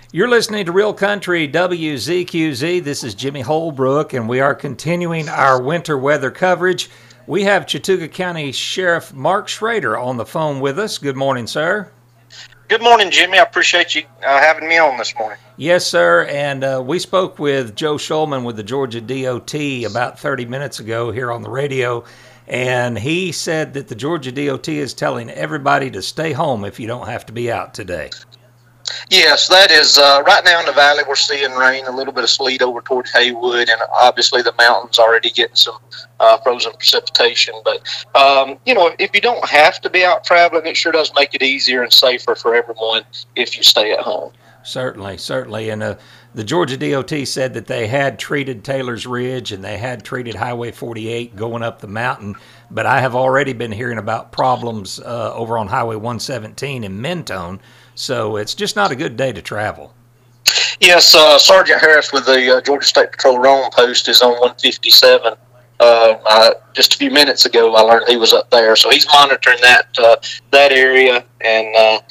You're listening to Real Country WZQZ. This is Jimmy Holbrook, and we are continuing our winter weather coverage. We have Chattooga County Sheriff Mark Schrader on the phone with us. Good morning, sir. Good morning, Jimmy. I appreciate you having me on this morning. Yes, sir. And we spoke with Joe Schulman with the Georgia DOT about 30 minutes ago here on the radio, and he said that the Georgia DOT is telling everybody to stay home if you don't have to be out today. Yes, that is right now in the valley. We're seeing rain, a little bit of sleet over towards Haywood, and obviously the mountains already getting some frozen precipitation. But if you don't have to be out traveling, it sure does make it easier and safer for everyone if you stay at home. Certainly. And the Georgia DOT said that they had treated Taylor's Ridge and they had treated Highway 48 going up the mountain. But I have already been hearing about problems over on Highway 117 in Mentone. So it's just not a good day to travel. Yes, Sergeant Harris with the Georgia State Patrol Rome post is on 157. Just a few minutes ago, I learned he was up there, so he's monitoring that area. And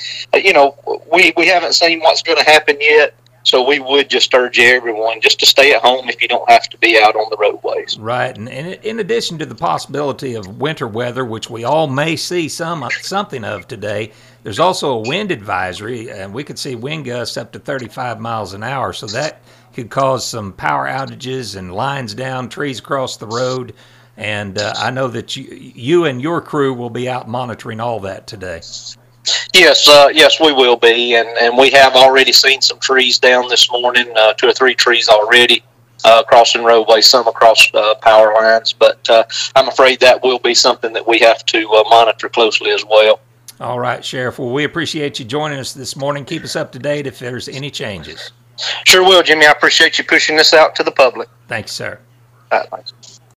we haven't seen what's going to happen yet. So we would just urge everyone just to stay at home if you don't have to be out on the roadways. Right, and in addition to the possibility of winter weather, which we all may see something of today, there's also a wind advisory, and we could see wind gusts up to 35 miles an hour. So that could cause some power outages and lines down, trees across the road. And I know that you and your crew will be out monitoring all that today. Yes, we will be, and we have already seen some trees down this morning, 2 or 3 trees already crossing roadways, some across power lines, but I'm afraid that will be something that we have to monitor closely as well. All right, Sheriff. Well, we appreciate you joining us this morning. Keep us up to date if there's any changes. Sure will, Jimmy. I appreciate you pushing this out to the public. Thanks, sir. All right, thanks.